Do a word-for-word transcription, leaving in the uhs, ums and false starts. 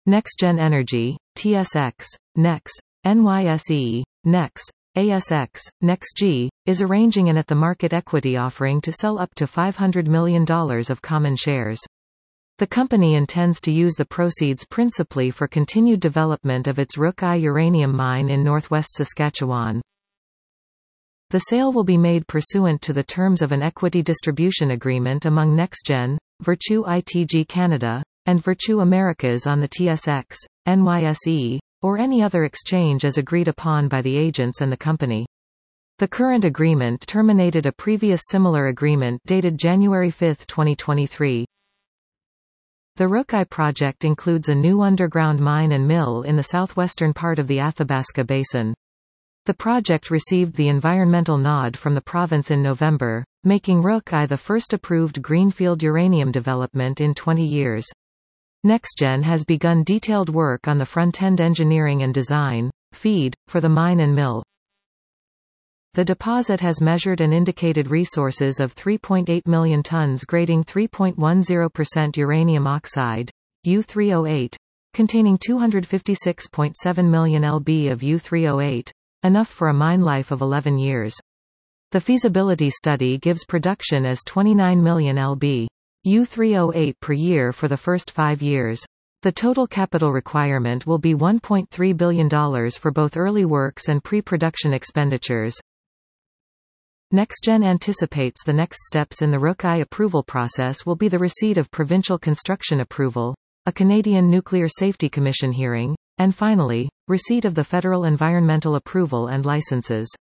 NextGen Energy, T S X, Nex, N Y S E, Nex, A S X, NextG, is arranging an at-the-market equity offering to sell up to five hundred million dollars of common shares. The company intends to use the proceeds principally for continued development of its Rook I uranium mine in northwest Saskatchewan. The sale will be made pursuant to the terms of an equity distribution agreement among NextGen, Virtue I T G Canada, and Virtue Americas on the T S X, N Y S E, or any other exchange as agreed upon by the agents and the company. The current agreement terminated a previous similar agreement dated January fifth twenty twenty-three. The Rook I project includes a new underground mine and mill in the southwestern part of the Athabasca Basin. The project received the environmental nod from the province in November, making Rook I the first approved greenfield uranium development in twenty years. NextGen has begun detailed work on the front-end engineering and design, FEED, for the mine and mill. The deposit has measured and indicated resources of three point eight million tons grading three point one zero percent uranium oxide, U three oh eight, containing two hundred fifty-six point seven million pounds of U three oh eight, enough for a mine life of eleven years. The feasibility study gives production as twenty-nine million pounds, U three oh eight per year for the first five years. The total capital requirement will be one point three billion dollars for both early works and pre-production expenditures. NextGen anticipates the next steps in the Rook I approval process will be the receipt of provincial construction approval, a Canadian Nuclear Safety Commission hearing, and finally, receipt of the federal environmental approval and licenses.